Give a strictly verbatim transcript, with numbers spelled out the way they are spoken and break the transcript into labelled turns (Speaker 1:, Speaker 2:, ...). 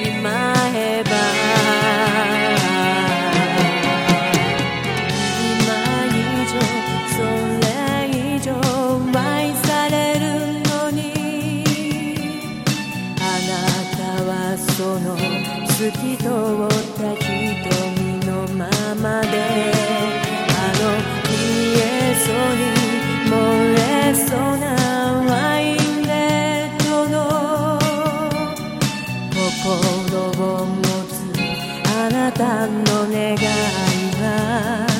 Speaker 1: まえば今以上それ以上愛されるのにあなたはその透き通った瞳のままであの見えそうに漏れそうなワインレッドの心を持つあなたの願いは